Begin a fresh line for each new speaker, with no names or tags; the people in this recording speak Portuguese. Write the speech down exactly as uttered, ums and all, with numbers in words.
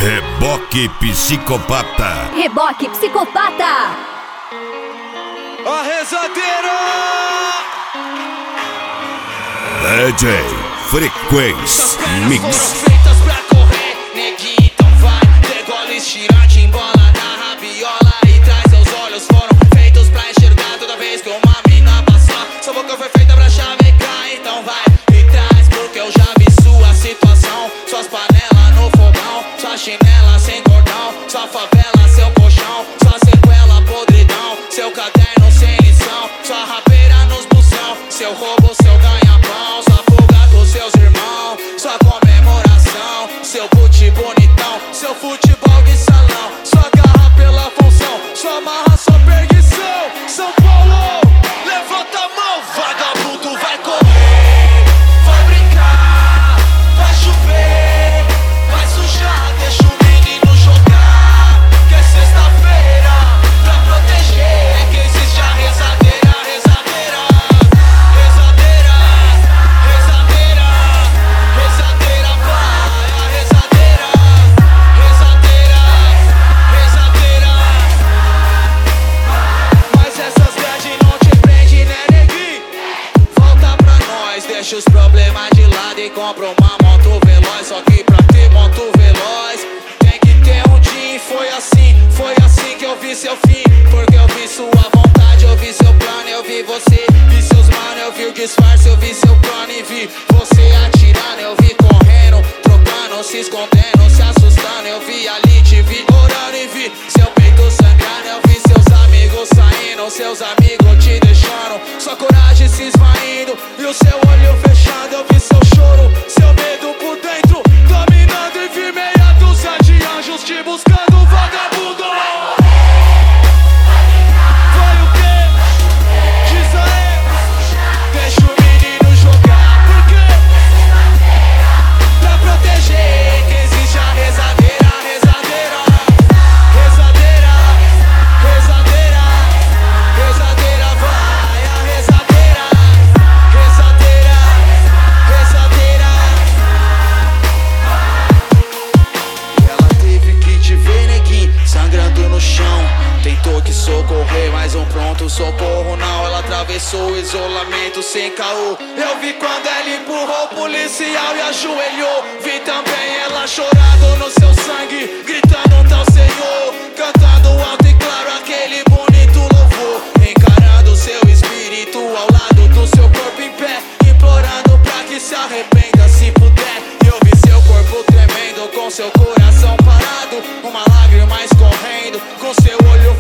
Reboque Psicopata.
Reboque Psicopata.
A rezadeira.
D J Frequência Mix.
Foram feitas pra correr, neguinho, então vai. Degola, estira, te embola na rabiola e traz seus olhos. Foram feitos pra enxergar toda vez que uma mina passar. Sua boca foi feita pra chavecar, então vai e traz. Porque eu já vi sua situação. Suas panelas no fogão, sua chinela sem cordão, sua favela, seu colchão, sua sequela, podridão, seu caderno sem lição, sua rapeira nos busão, seu roubo, seu ganha-pão, sua fuga com seus irmãos, sua comemoração, seu boot bonitão, seu futebol de salão, sua garra pela função, sua marra, sua perdição. São Paulo, levanta a mão, vagabundo vai correr, vai brincar, vai chover, vai sujar, deixa o menino jogar, que é sexta-feira, pra proteger, é que existe a rezadeira, rezadeira, rezadeira, rezadeira, rezadeira, vai, a rezadeira, rezadeira, rezadeira. Mas essas viagens não te prende, né, neguinho? Volta pra nós, deixa os problemas de lado e compra uma moto veloz. Só que pra ter moto veloz tem que ter um din. Foi assim, foi assim que eu vi seu fim. Porque eu vi sua vontade, eu vi seu plano, eu vi você, vi seus mano, eu vi o disfarce, eu vi seu plano e vi você atirando, eu vi correndo, trocando, se escondendo, se assustando, eu vi ali, te vi orando e vi seu peito sangrando, eu vi seus amigos saindo, seus amigos te deixando, sua coragem se esvaindo e o seu olho fechado, eu vi seu choro, seu medo por dentro, dominando e vi meia dúzia de anjos te buscando, vagabundo. Vai o quê? Diz aí. Deixa o menino jogar, por quê? Pra proteger, que existe a rezadeira, rezadeira, rezadeira, rezadeira, rezadeira, vai, a rezadeira, rezadeira, rezadeira. Ela teve que te ver, neguinho, sangrando no chão. Tentou que socorrer, mas um pronto socorro não. Ela atravessou o isolamento sem caô. Eu vi quando ela empurrou o policial e ajoelhou. Vi também ela chorando no seu sangue, gritando um tal Senhor, cantando alto e claro aquele bonito louvor, encarando o seu espírito ao lado do seu corpo em pé, implorando pra que se arrependa se puder. Eu vi seu corpo tremendo, com seu coração parado, uma lágrima escorrendo, com seu olho